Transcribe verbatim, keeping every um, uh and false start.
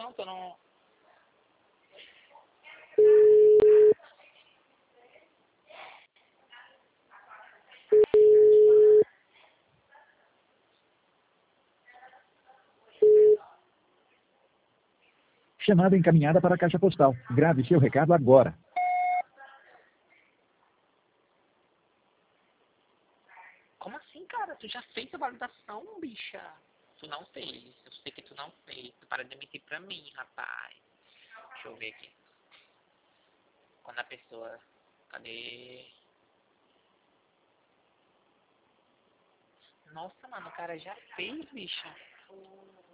Não, tô no... Chamada encaminhada para a caixa postal. Grave seu recado agora. Como assim, cara? Tu já fez a validação, bicha? Tu não fez. Eu sei que tu não fez. Tu para de mentir pra mim, rapaz. Deixa eu ver aqui. Quando a pessoa... Cadê? Nossa, mano, o cara já fez, bicha.